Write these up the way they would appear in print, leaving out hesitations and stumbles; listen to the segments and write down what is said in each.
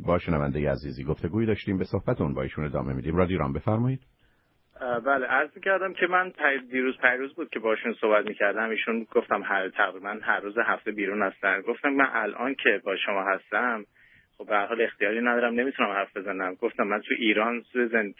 با شنونده عزیزی گفتگویی داشتیم، به صحبتون با ایشون ادامه میدیم. رادیران بفرمایید. بله، عرض کردم که من پیروز بود که باشون صحبت میکردم. ایشون گفتم تقریبا هر روز هفته بیرون هستن. گفتم من الان که با شما هستم خب به هر حال اختیاری ندارم، نمیتونم حرف بزنم. گفتم من تو ایران توی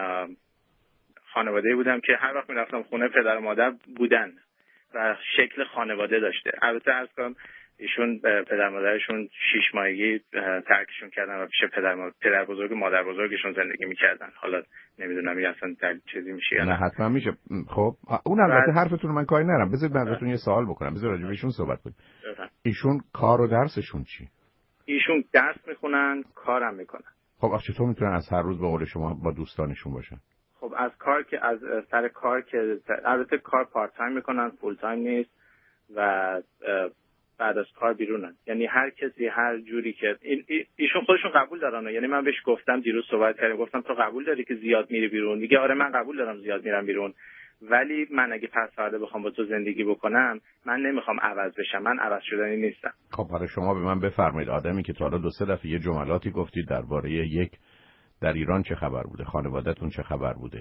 خانواده بودم که هر وقت میرفتم خونه پدر و مادر بودن و شکل خانواده داشته. البته عرض کنم ایشون پدر مادرشون 6 ماهگی ترکشون کردن و پیش پدر بزرگ مادر بزرگشون زندگی میکردن. حالا نمیدونم این اصلا چیزی میشه یا نه حتما میشه. خب اون البته حرفتون من کاری ندارم. بذارید من ازتون یه سوال بکنم. بذار راجع بهشون صحبت کنیم. ایشون کار و درسشون چی؟ ایشون درس میخونن، کارم میکنن. خب چطور میتونن از هر روز به قول شما با دوستانشون باشن؟ خب از سر کار که البته کار پارت تایم میکنن، فول تایم نیست و بعد از کار بیرونن. یعنی هر کسی هر جوری که ایشون خودشون قبول دارن. یعنی من بهش گفتم دیروز صحبت کردم، گفتم تو قبول داری که زیاد میری بیرون؟ میگه آره من قبول دارم زیاد میرم بیرون، ولی من اگه پس فردا بخوام با تو زندگی بکنم من نمیخوام عوض بشم، من عوض شدنی نیستم. خب برای شما به من بفرمایید، آدمی که تا حالا 2-3 دفعه یه جملاتی گفتید درباره در ایران چه خبر بوده، خانواده‌تون چه خبر بوده؟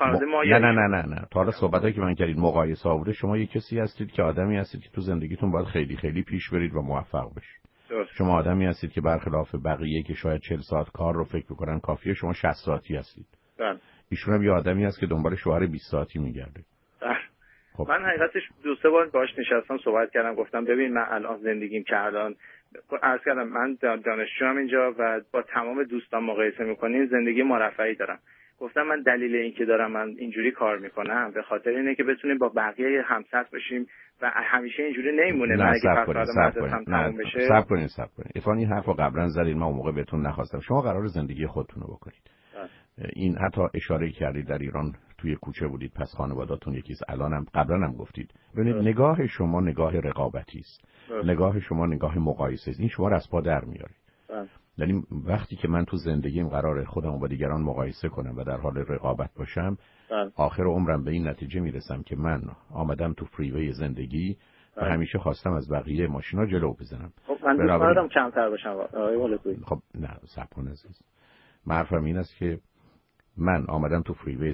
نه تا حالا صحبتایی که من کردید مقایسه بوده. شما یه کسی هستید که آدمی هستید که تو زندگیتون باید خیلی خیلی پیش برید و موفق بشید. شما آدمی هستید که برخلاف بقیه که شاید 40 ساعت کار رو فکر می‌کنن کافیه، شما 60 ساعتی هستید. ایشون هم یه آدمی هست که دنبال شوهر 20 ساعتی میگرده. خب من حقیقتش 2-3 بار باهاش نشستم صحبت کردم، گفتم ببین من الان زندگیم که الان عرض کردم من دانشجوام اینجا و با تمام دوستان مقایسه می‌کنیم زندگی مرفهی دارم. گفتم من دلیل این که دارم من اینجوری کار میکنم به خاطر اینه که بتونیم با بقیه همسط بشیم و همیشه اینجوری نمیمونه. من اگه مدرسه‌ام تموم بشه صبر کنید. اتفاقا این حرفو قبلا زدید، من اون موقع بهتون نخواستم. شما قرار زندگی خودتون رو بکنید. این حتی اشاره کردید در ایران توی کوچه بودید، پس خانواده‌تون یکیست. الانم قبلا هم گفتید. ببینید نگاه شما نگاه رقابتی است. نگاه شما نگاه مقایسه است. این شما رو از پا در میاره. یعنی وقتی که من تو زندگیم قراره خودم رو با دیگران مقایسه کنم و در حال رقابت باشم، آخر عمرم به این نتیجه میرسم که من آمدم تو فریوی زندگی و همیشه خواستم از بقیه ماشینا جلو بزنم. خب من دوست دارم کمتر باشم. خب نه صبر کن عزیز. حرفم این است که من آمدم تو فریوی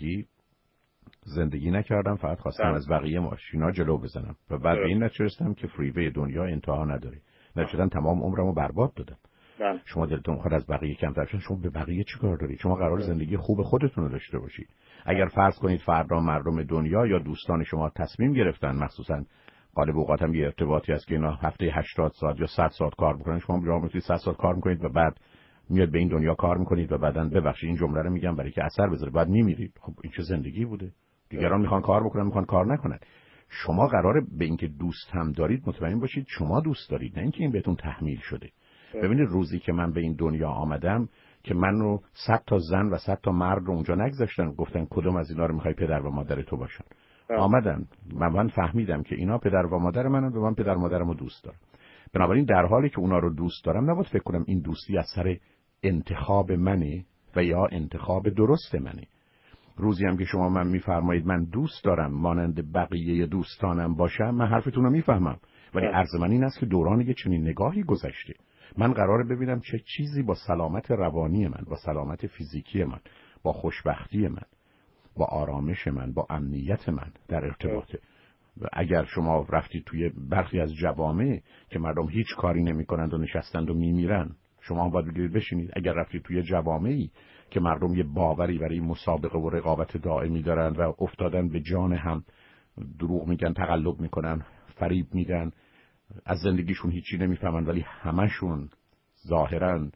زندگی نکردم، فقط خواستم از بقیه ماشینا جلو بزنم و بعد به این نتیجه رسیدم که فریوی دنیا انتها نداره. نتیجه تمام عمرمو برباد دادم. شما دلتون میخواد از بقیه کمتر شین، شما به بقیه چیکار دارید؟ شما قرار زندگی خوب خودتون رو داشته باشید. اگر فرض کنید فردا مردم دنیا یا دوستان شما تصمیم گرفتن، مخصوصا غالب اوقات هم یه ارتباطی هست که اینا هفته 80 ساعت یا 100 ساعت کار میکنن، شما میگید میتونید 100 ساعت کار میکنید و بعد میاد به این دنیا کار میکنید و بعدن ببخشید این جمله رو میگم برای که اثر بذاره، بعد میمیرید. خب این چه زندگی بوده؟ دیگران میخوان کار بکنن، میخوان کار نکنن. شما قراره به اینکه دوست هم دارید مطمئن باشید شما دوست دارید، نه اینکه این بهتون تحمیل شده. ببینید روزی که من به این دنیا آمدم که منو 100 تا زن و 100 تا مرد رو اونجا نگذاشتن گفتن کدوم از اینا رو میخوای پدر و مادر تو باشن. آمدن من فهمیدم که اینا پدر و مادر منن و من پدر و مادرمو دوست دارم. بنابراین در حالی که اونا رو دوست دارم نباید فکر کنم این دوستی از سر انتخاب منه و یا انتخاب درست منه. روزی هم که شما من میفرمایید من دوست دارم مانند بقیه دوستانم باشم، من حرفتون رو میفهمم، ولی عرض من این است که دوران یه چنین نگاهی گذشته. من قراره ببینم چه چیزی با سلامت روانی من، با سلامت فیزیکی من، با خوشبختی من، با آرامش من، با امنیت من در ارتباطه. اگر شما رفتید توی برخی از جوامع که مردم هیچ کاری نمی‌کنند و نشستند و میمیرن، شما باید بگیرید بشینید. اگر رفتید توی جوامعی که مردم یه باوری برای مسابقه و رقابت دائمی دارن و افتادن به جان هم، دروغ میگن، تقلب میکنن، فریب میدن، از زندگیشون هیچی نمیفهمن ولی همشون ظاهرا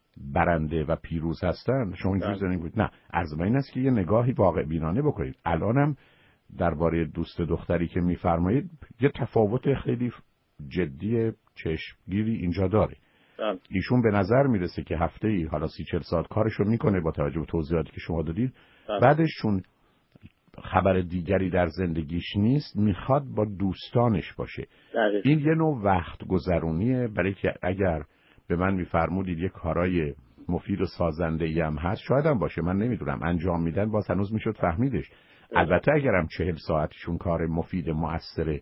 برنده و پیروز هستن، شما اینجوری زندگی کنید. نه، عرض من این است که یه نگاهی واقع بینانه بکنید. الانم درباره دوست دختری که میفرمایید یه تفاوت خیلی جدی چشمگیری اینجا داره. ایشون به نظر میرسه که هفته‌ای حالا 30-40 ساعت کارشو میکنه با توجه به توضیحاتی که شما دادید. بعدش چون خبر دیگری در زندگیش نیست میخواد با دوستانش باشه. این یه نوع وقت گذرونیه، برای که اگر به من میفرمودید یه کارای مفید و سازنده‌ای هم هست شاید هم باشه، من نمیدونم، انجام میدن باز هنوز میشد فهمیدش. البته اگرم 40 ساعتشون کار مفید مؤثر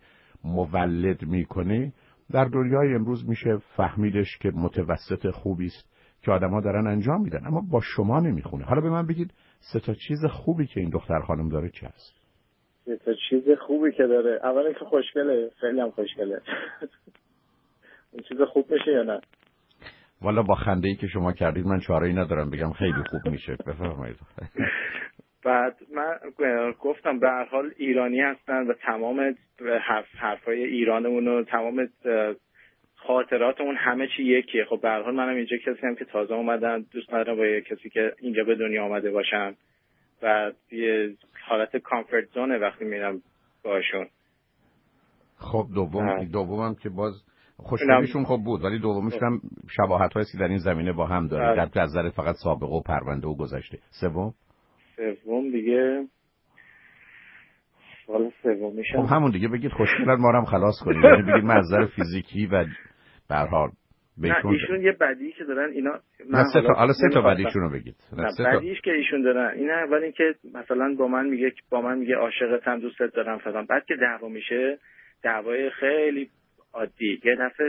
مولد میکنه، در دنیای امروز میشه فهمیدش که متوسط خوبی است که آدما دارن انجام میدن، اما با شما نمیخونه. حالا به من بگید 3 چیز خوبی که این دختر خانم داره چی هست؟ 3 چیز خوبی که داره، اولا که خوشگله، خیلی هم خوشگله. این چیز خوب میشه یا نه؟ والا با خنده‌ای که شما کردید من چاره‌ای ندارم بگم خیلی خوب میشه. بفرمایید. بعد من گفتم به هر حال ایرانی هستن و تمام حرفای ایرانمون و تمام خاطراتمون همه چی یکیه. خب به هر حال منم اینجا کسی هم که تازه اومدم، دوست ندارم با کسی که اینجا به دنیا آمده باشم و یه حالت کامفورت زونه وقتی میرم باشون. خب دومم که باز خوشبختیشون خب بود، ولی دومیش هم شباهت‌هایی که در این زمینه با هم داره، در نظر فقط سابقه و پرونده و گذشته. سوم دیگه سوال سومیش خب همون دیگه بگید خوشگلن ما رو هم خلاص کنید. یعنی بگید من از نظر فیزیکی و به هر حال بهشون ایشون یه بدی که دارن اینا، من حالا 3 بدیشون رو بگید. بدیش که ایشون دارن اینه، اول اینکه مثلا با من میگه عاشقتم، دوستت دارم فلان، بعد که دعوا میشه دعوای خیلی عادی، یه دفعه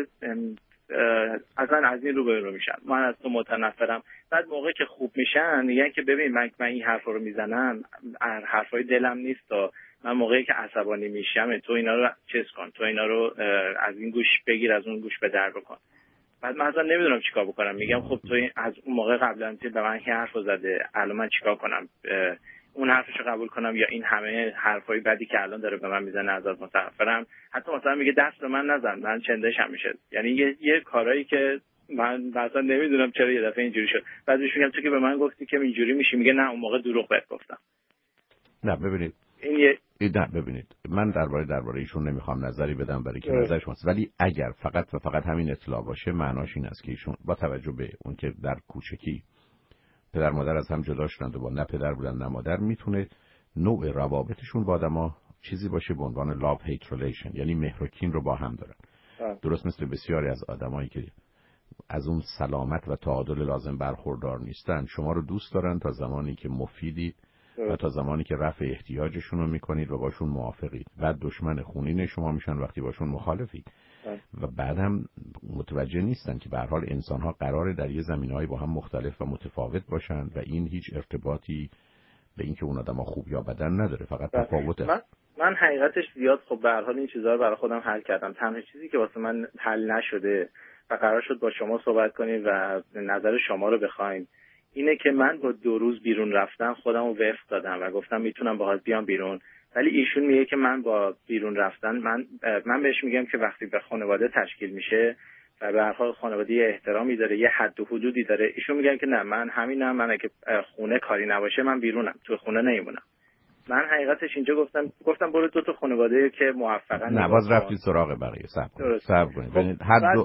اصلا از این رو میشن، من از تو متنفرم. بعد موقعی که خوب میشن میگن که ببین من این حرفا رو میزنم، حرفای دلم نیست، من موقعی که عصبانی میشم تو اینا رو چیز کن، تو اینا رو از این گوش بگیر، از اون گوش به در بکن. بعد من اصلا نمیدونم چیکار بکنم، میگم خب تو از اون موقع قبلا به من این حرفو زده، الان من چیکار کنم؟ اون حرفشو قبول کنم یا این همه حرفای بدی که الان داره به من میزنه ازت متنفرم؟ حتی مثلا میگه دست به من نزن، من چندشم میشه. یعنی یه کارایی که من مثلا نمیدونم چرا یه دفعه اینجوری شد. بعدش میگم تو که به من گفتی که اینجوری میشی، میگه نه اون موقع دروغ بهت گفتم. نه ببینید ببینید من درباره ایشون نمیخوام نظری بدم برای که نظر شماست، ولی اگر فقط همین اطلاع باشه معناش این است که ایشون با توجه به اون که در کوچکی پدر مادر از هم جدا شدند و با نه پدر بودن نه مادر، میتونه نوع روابطشون با آدما چیزی باشه به عنوان love hate relation، یعنی مهر و کین رو با هم دارن. درست مثل بسیاری از آدمایی که از اون سلامت و تعادل لازم برخوردار نیستن، شما رو دوست دارن تا زمانی که مفیدید و تا زمانی که رفع احتیاجشون رو میکنید و باشون موافقید. بعد دشمن خونین شما میشن وقتی باشون مخالفید و بعد هم متوجه نیستن که به هر حال انسان‌ها قراره در یه زمینه‌ای با هم مختلف و متفاوت باشن و این هیچ ارتباطی به اینکه اون آدم‌ها خوب یا بدن نداره، فقط تفاوته. من حقیقتش زیاد خب به هر حال این چیزا رو برای خودم حل کردم. تنها چیزی که واسه من حل نشده و قرار شد با شما صحبت کنیم و نظر شما رو بخوایم اینه که من با 2 روز بیرون رفتم خودم رو وفق دادم و گفتم میتونم باهات بیام بیرون، ولی ایشون میگه که من با بیرون رفتن من بهش میگم که وقتی به خانواده تشکیل میشه و به هر حال خانواده احترامی داره، یه حد و حدودی داره، ایشون میگن که نه من همینم، من اگه خونه کاری نباشه من بیرونم، تو خونه نمیمونم. من حقیقتش اینجا گفتم برو 2 خانواده که موفقن. نه باز رفتید سراغ بقیه. صبر کنید. ببینید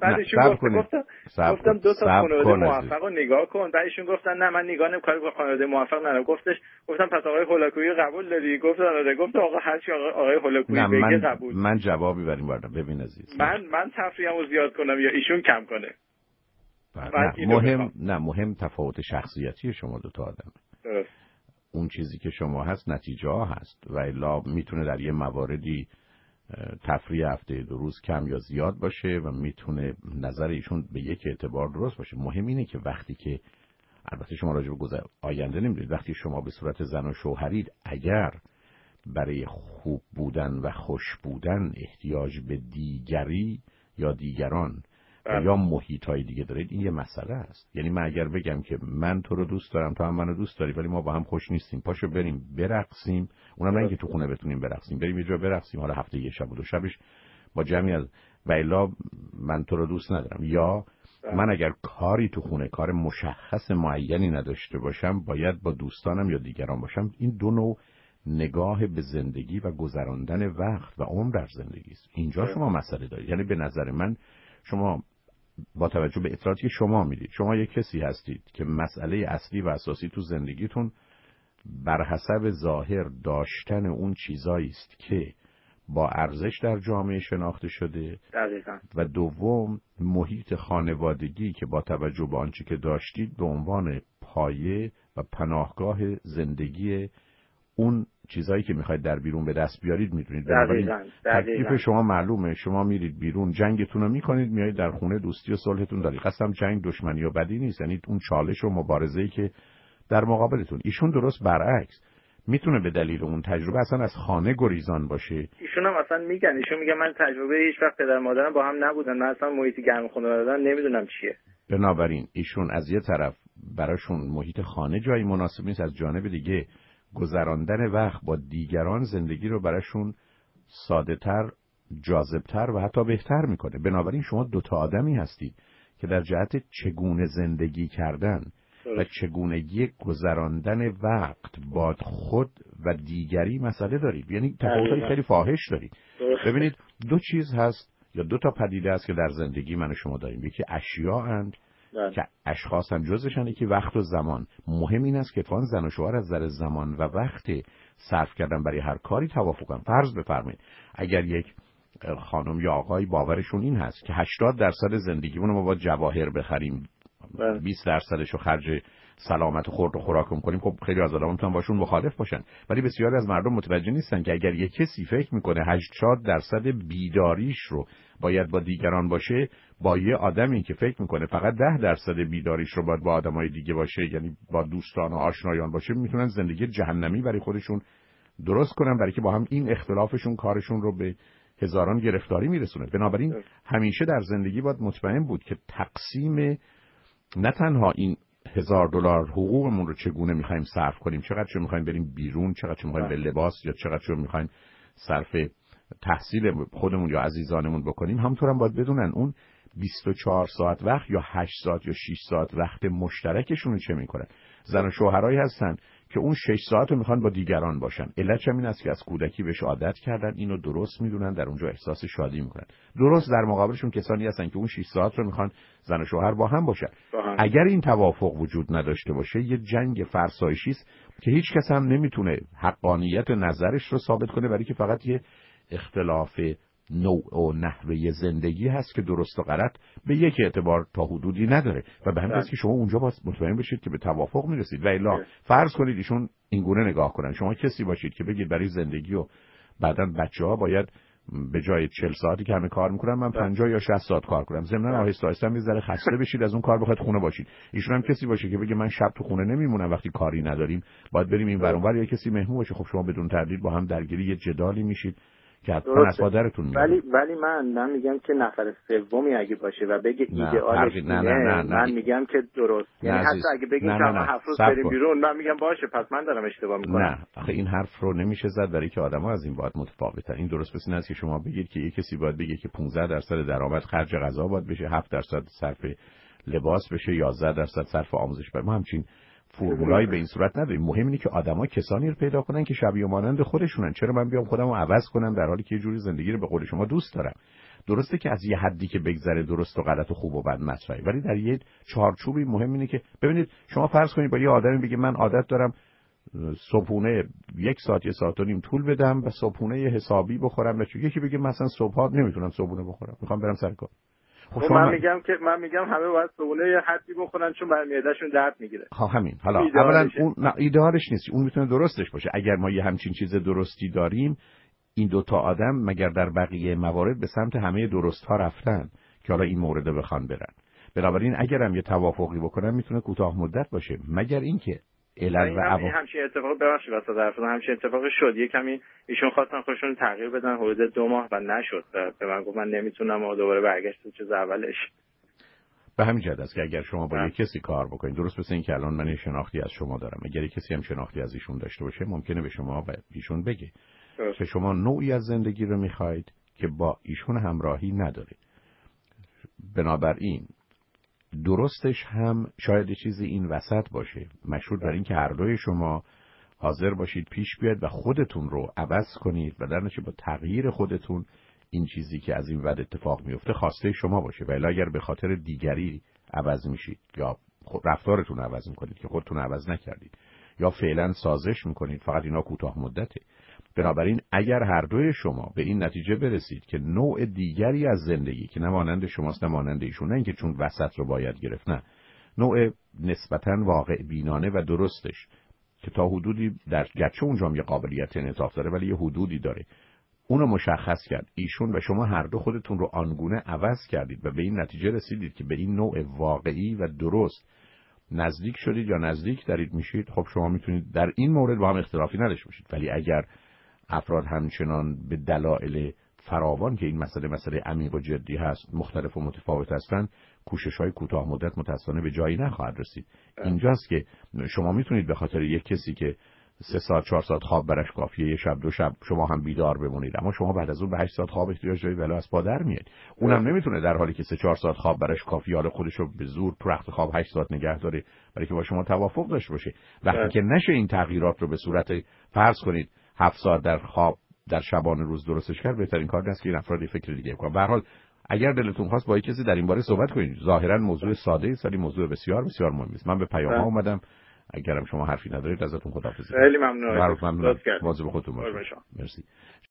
گفتم 2 خانواده موفق رو نگاه کن. بعدشون گفتن نه من نگاه نمی‌کنم، با خانواده موفق ندارم. گفتم پس آقای هولاکویی قبول داری؟ گفت آقا هر چی آقای هولاکویی بگه قبول. من جوابی بریم بردم. ببین عزیز من تفریحمو زیاد کنم یا ایشون کم کنه؟ مهم تفاوت شخصیتی شما 2 تا آدم. درست. اون چیزی که شما هست نتیجه ها هست و الا میتونه در یه مواردی تفریح هفته 2 روز کم یا زیاد باشه و میتونه نظر ایشون به یک اعتبار درست باشه. مهم اینه که وقتی که البته شما راجع به آینده نمیدونید، وقتی شما به صورت زن و شوهرید اگر برای خوب بودن و خوش بودن احتیاج به دیگری یا دیگران یا محیطای دیگه دارید، این یه مسئله است. یعنی من اگر بگم که من تو رو دوست دارم تو هم منو دوست داری ولی ما با هم خوش نیستیم، پاشو بریم برقصیم، اونم نه اینکه تو خونه بتونیم برقصیم، بریم یه جا برقصیم، حالا هفته یه شب و 2 شبش با جمعی از و الا من تو رو دوست ندارم. یا من اگر کاری تو خونه کار مشخص معینی نداشته باشم باید با دوستانم یا دیگران باشم. این 2 نوع نگاه به زندگی و گذراندن وقت و عمر در زندگی است. اینجا شما مسئله دارید. یعنی به نظر من شما با توجه به اطلاعاتی که شما میدید، شما یک کسی هستید که مسئله اصلی و اساسی تو زندگیتون بر حسب ظاهر داشتن اون چیزایی است که با ارزش در جامعه شناخته شده. دقیقاً. و دوم محیط خانوادگی که با توجه به آنچه که داشتید به عنوان پایه و پناهگاه زندگی اون چیزایی که میخواید در بیرون به دست بیارید میدونید. بنابراین تکلیف شما معلومه، شما میرید بیرون جنگتون رو میکنید، میایید در خونه دوستی و صلحتون دارید. قسم جنگ دشمنی و بدی نیست، یعنی اون چالش و مبارزه‌ای که در مقابلتون. ایشون درست برعکس میتونه به دلیل اون تجربه اصلا از خانه گریزان باشه. ایشون هم اصلا میگن، ایشون میگن من تجربه هیچ وقت پدر مادرم با هم نبودن، من اصلا محیط گرم خونه دادن نمیدونم چیه. بنابراین ایشون از یه طرف براشون محیط خانه جایی مناسب نیست، از جانب دیگه گذراندن وقت با دیگران زندگی رو براشون ساده‌تر، جاذب‌تر و حتی بهتر میکنه. بنابراین شما دوتا آدمی هستید که در جهت چگونه زندگی کردن و چگونگی گذراندن وقت با خود و دیگری مسئله دارید، یعنی تفاوت‌های خیلی فاحش دارید. ببینید دو چیز هست یا دو تا پدیده است که در زندگی من و شما داریم، یکی اشیاء که اشخاص هم جزشن، یکی وقت و زمان. مهم این است که اتفاقاً زن و شوهر از نظر زمان و وقت صرف کردن برای هر کاری توافقن. فرض بفرمایید اگر یک خانم یا آقای باورشون این هست که 80% زندگیمون رو ما با جواهر بخریم، 20% رو خرج سلامت و خورد و خوراک کنیم، خب خیلی از آدم‌ها میتونن باشون مخالف باشن، ولی بسیاری از مردم متوجه نیستن که اگر یک کسی فکر میکنه 80% بیداریش رو باید با دیگران باشه، با یه آدمی که فکر میکنه فقط 10% بیداریش رو باید با آدمای دیگه باشه، یعنی با دوستان و آشنایان باشه، میتونن زندگی جهنمی برای خودشون درست کنن، برای که با هم این اختلافشون کارشون رو به هزاران گرفتاری میرسونه. بنابراین همیشه در زندگی باید مطمئن بود که تقسیم نه تنها این $1000 حقوقمون رو چگونه میخوایم صرف کنیم، چقدر میخوایم بریم بیرون، چقدر میخوایم به لباس یا چقدر میخوایم صرف تحصیل خودمون یا عزیزانمون بکنیم، همونطور هم باید بدونن اون 24 ساعت وقت یا 8 ساعت یا 6 ساعت وقت مشترکشون چه میکنن. زن و شوهرایی هستن که اون 6 ساعت رو میخوان با دیگران باشن، علتش این است که از کودکی بهش عادت کردن، اینو درست میدونن، در اونجا احساس شادی میکنن. درست در مقابلشون کسانی هستن که اون 6 ساعت رو میخوان زن و شوهر با هم باشن. اگر این توافق وجود نداشته باشه، یه جنگ فرسایشی است که هیچ کس هم نمیتونه حقانیت نظرش رو ثابت کنه، برای که فقط یه اختلاف نوع و نحوه زندگی هست که درست و غلط به یک اعتبار تا حدودی نداره و به همین جهت که شما اونجا باید مطمئن بشید که به توافق میرسید. و الا فرض کنید ایشون اینگونه نگاه کنن، شما کسی باشید که بگید برای زندگی و بعداً بچه‌ها باید به جای 40 ساعتی که همه کار میکنن من 50 یا 60 ساعت کار کنم، ضمن آهسته آهسته هم یه ذره خسته بشید از اون کار، بخواید خونه باشید. ایشون هم کسی باشه که بگه من شب تو خونه نمیمونم وقتی کاری نداریم، باید بریم این ور اون ور، یا کسی مهمون باشه. خب شما بدون تردید با هم درگیری یه جدالی میشید که حتما از مادرتون میاد. ولی من میگم که نفر سومی اگه باشه و بگه ایدئالش نه من میگم که درست، یعنی حتی اگه بگیم که ما 7 روز بریم بیرون، من میگم باشه پس من دارم اشتباه میکنم. نه آخه این حرف رو نمیشه زد، برای که آدم‌ها از این باید متفاوتن. این درست مثل اینه که شما بگید که یک کسی باید بگه که 15% درآمد خرج غذا باید بشه، 7% صرف لباس بشه، 11% صرف آموزش. برای ما همچین فرمولایی به این صورت نداریم. مهم اینه که آدما کسانی رو پیدا کنن که شبیه و مانند خودشونن. چرا من بیام خودمو عوض کنم در حالی که یه جوری زندگی رو به قول شما دوست دارم؟ درسته که از یه حدی که بگذره درست و غلط و خوب و بد مطرحه، ولی در یه چارچوبی مهم اینه که ببینید شما فرض کنید با یه آدمی بگید من عادت دارم صبحونه 1 ساعت 1 ساعت و نیم طول بدم و صبحونه حسابی بخورم، و یکی بگه مثلا صبحا نمیتونم صبحونه بخورم، میخوام برم سر کار. خب من میگم همه باید صبحونه یه حدی بخورن چون برای معدهشون درد میگیره. همین. حالا اولا اون ایدئالش نیست، اون میتونه درستش باشه. اگر ما یه همچین چیز درستی داریم، این دوتا آدم مگر در بقیه موارد به سمت همه درست ها رفتن که حالا این مورد رو بخوان برن؟ بنابراین اگر هم یه توافقی بکنن میتونه کوتاه مدت باشه، مگر اینکه علل و همچین اتفاق ببخشید واسه طرفون همچین اتفاقی شد. یه کمی ایشون خواستن خودشون تغییر بدن حدود 2 ماه و نشد. به من گفت من نمیتونم و دوباره برگشت تو چیز اولش. به همین جهت است که اگر شما با یک کسی کار بکنید، درست مثل این که الان من شناختی از شما دارم، اگر کسی هم شناختی از ایشون داشته باشه، ممکنه به شما و ایشون بگه که شما نوعی از زندگی رو میخواید که با ایشون همراهی ندارید. بنابراین درستش هم شاید چیزی این وسط باشه، مشروط بر این که هر دوی شما حاضر باشید پیش بیاید و خودتون رو عوض کنید و در نتیجه با تغییر خودتون این چیزی که از این ود اتفاق میفته خواسته شما باشه. ولی اگر به خاطر دیگری عوض میشید یا رفتارتون عوض میکنید که خودتون عوض نکردید یا فعلا سازش میکنید، فقط اینا کوتاه مدته. بنابراین اگر هر دوی شما به این نتیجه برسید که نوع دیگری از زندگی که نه مانند شماست نه مانند ایشون، نه اینکه چون وسط رو باید گرفت، نه، نوع نسبتاً واقع بینانه و درستش که تا حدودی در گرچه اونجا هم یه قابلیت انعطاف داره ولی یه حدودی داره، اونو مشخص کرد. ایشون و شما هر دو خودتون رو آنگونه عوض کردید و به این نتیجه رسیدید که به این نوع واقعی و درست نزدیک شدید یا نزدیک دارید میشید. خب شما میتونید در این مورد با هم اختلافی نداشته باشید، ولی اگر افراد همچنان به دلایل فراوان که این مسئله عمیق و جدی هست مختلف و متفاوت هستند، کوشش‌های کوتاه مدت متأسفانه به جایی نخواهد رسید. اینجاست که شما میتونید به خاطر یک کسی که 3 ساعت 4 ساعت خواب برش کافیه، یه شب 2 شب شما هم بیدار بمونید، اما شما بعد از اون به 8 ساعت خواب احتیاج دارید ولی از پا در میاد. اونم نمیتونه در حالی که 3 4 ساعت خواب برش کافیه حالا خودش رو به زور تو رخت خواب 8 ساعت نگه داره برای که با شما توافق داشته باشه. وقتی که نشه این تغییرات رو به صورت فرض کنید 7 ساعت در خواب در شبانه روز درستش کرد، بهترین کار است که این افراد فکر دیگه کنن. به هر حال اگر دلتون خواست با کسی در این باره صحبت کنید، ظاهرا موضوع ساده است ولی موضوع بسیار بسیار مهمی است. من به پیام ها اومدم، اگرم شما حرفی ندارید ازتون خداحافظی. خیلی ممنونم. مواظب خودتون باشید. مرسی.